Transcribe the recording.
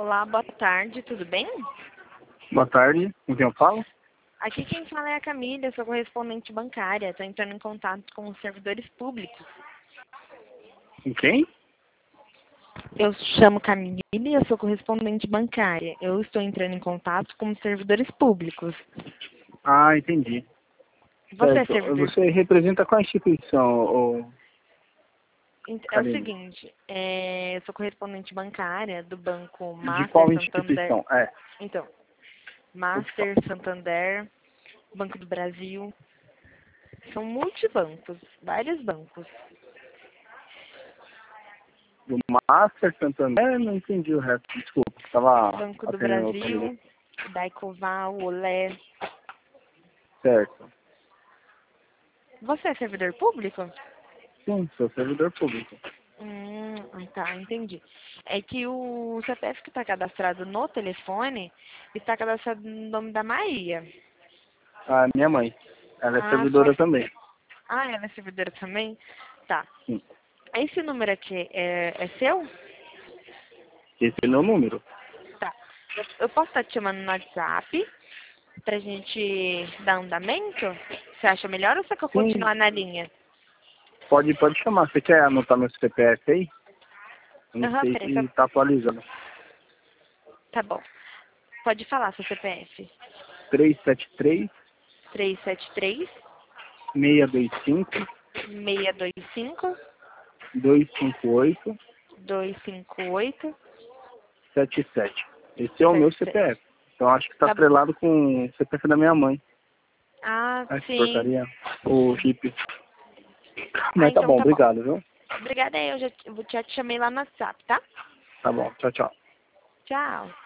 Olá, boa tarde, tudo bem? Boa tarde, com quem eu falo? Aqui quem fala é a Camila, eu sou correspondente bancária, estou entrando em contato com os servidores públicos. Com quem? Eu chamo Camila e eu sou correspondente bancária. Eu estou entrando em contato com os servidores públicos. Ah, entendi. Você é Certo. servidor Você público? representa qual instituição, É o Karine? seguinte, eu sou correspondente bancária do Banco De Master qual Santander. instituição? É. Então, Master, Santander, Banco do Brasil. São multibancos, vários bancos. Do Master Santander? Não entendi o resto, desculpa. Estava Banco do atendendo outra Brasil, ligação. Daicoval, Olé. Certo. Você é servidor público? Sim, sou servidor público. Tá, entendi. É que o CPF que está cadastrado no telefone está cadastrado no nome da Maria. Ah, minha mãe. Ela é Ah, servidora também. ela é servidora também? Tá. Sim. Esse número aqui é seu? Esse é meu número. Tá. Eu posso estar te chamando no WhatsApp pra gente dar andamento? Você acha melhor ou você quer Sim, continuar na linha? pode chamar. Você quer anotar meu CPF aí? Eu não Aham, sei peraí, se está atualizando. tá bom. Pode falar seu CPF. 373 373 625 625 258 258 77. Esse é o meu 77. CPF. Então acho que está Tá bom. atrelado com o CPF da minha mãe. Ah, Essa sim. porcaria. O chip. Ah, Mas tá então bom, tá bom. obrigado, viu? Obrigada aí, eu já te chamei lá no WhatsApp, tá? Tá bom, tchau, tchau. Tchau.